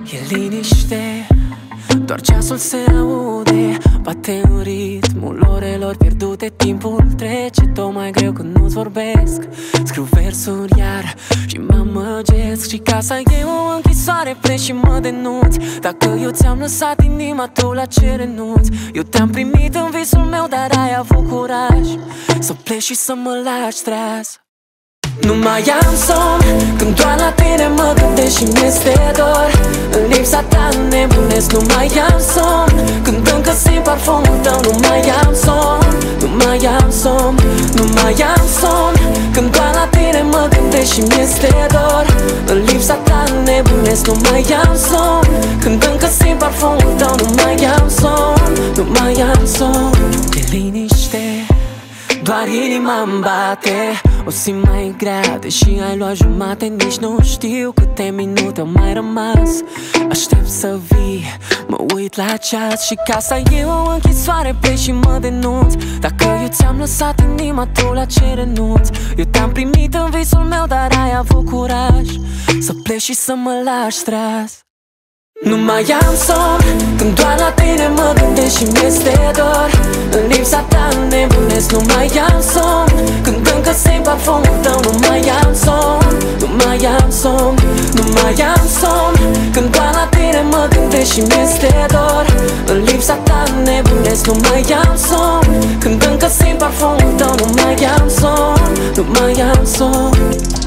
E liniște, doar ceasul se aude, bate în ritmul orelor pierdute. Timpul trece tot mai greu când nu-ți vorbesc. Scriu versuri iar și mă amăgesc. Și casa e o închisoare, pleci și mă denunți. Dacă eu ți-am lăsat inima, tu la ce renunți? Eu te-am primit în visul meu, dar ai avut curaj să pleci și să mă lași tras. Nu mai am somn când doar la tine mă gândesc și mi-este dor. În lipsa ta nebunesc. Nu mai am somn când încă simt parfumul tău. Nu mai am somn, nu mai am somn, nu mai am somn când doar la tine mă gândesc și mi-este dor. În lipsa ta nebunesc. Nu mai am somn când încă simt parfumul tău. Nu mai am somn, nu mai am somn. E liniște, doar inima-mi bate. O simt mai grea, deși ai luat jumate. Nici nu știu câte minute au mai rămas. Aștept să vii, mă uit la ceas. Și casa e o închisoare, pleci și mă denunți. Dacă eu ți-am lăsat inima, tu la ce renunți? Eu te-am primit în visul meu, dar ai avut curaj să pleci și să mă lași tras. Nu mai am somn când doar la tine mă gândesc și mi-este dor. În lipsa ta nebunesc. Nu mai am somn când încă simt parfumul tău. Nu mai am somn, nu mai am somn, nu mai am somn când doar la tine mă gândesc și mi-este dor. În lipsa ta nebunesc. Nu mai am somn când încă simt parfumul tău. Nu mai am somn, nu mai am somn.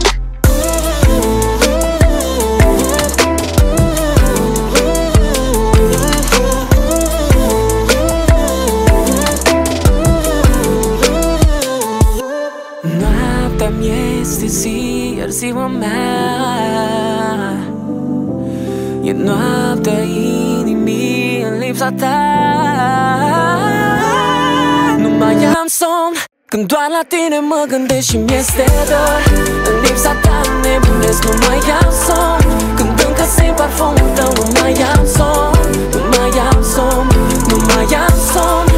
Este zi, iar ziua mea e noaptea inimii în lipsa ta. Nu mai am somn când doar la tine mă gândesc și mi-este dor. În lipsa ta nebunesc. Nu mai am somn când încă simt parfumul tău. Nu mai am somn, nu mai am somn, nu mai am somn